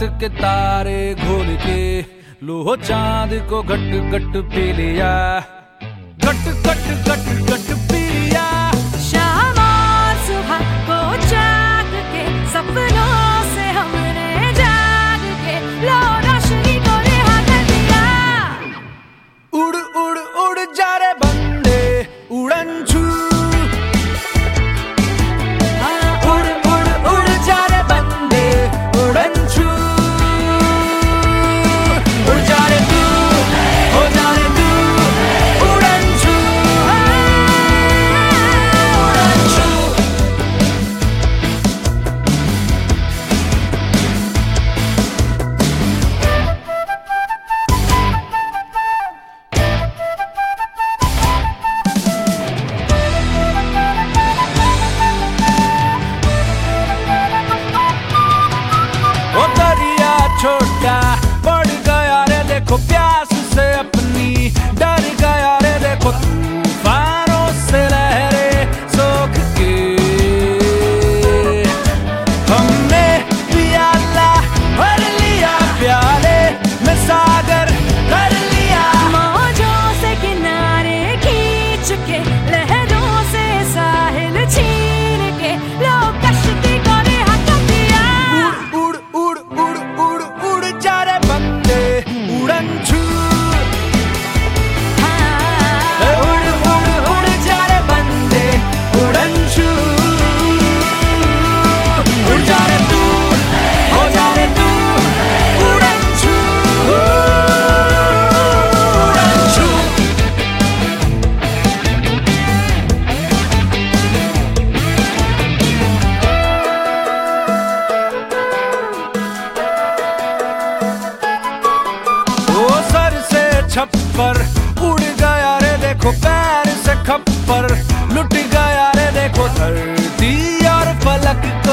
के तारे घोल के लो चांद को घट घट पी लिया, घट घट घट घट पी लिया। शाम और सुबह को जाग के सपनों से हमने जाग के लो रोशनी को रिहा कर दिया। उड़ उड़ उड़ जा रे बंदे उड़न छू, उड़ उड़ उड़ जा रे बंदे उड़न छू। उड़ जा रे तू, हो जा रे तू उड़न छू, उड़न छू। ओ दरिया छोटा बढ़ गया रे देखो प्यास से अपनी, डर गया रे देखो तूफानों से लहरें सोख के। हमने प्याला भर लिया, प्याले में सागर कर लिया। मौजों से किनारे खींच के लहरों से साहिल छीन के लो कश्ती को रिहा कर दिया। उड़ उड़ उड़ उड़ उड़ जा रे बंदे उड़न छू, उड़ उड़ उड़ जा रे बंदे उड़न छू। उड़ जा रे तू, हो जा रे तू उड़न छू, उड़न छू। ओ सर से छप्पर उड़ गया रे देखो पैर से खप्पर, लुट गया रे देखो धरती और फलक।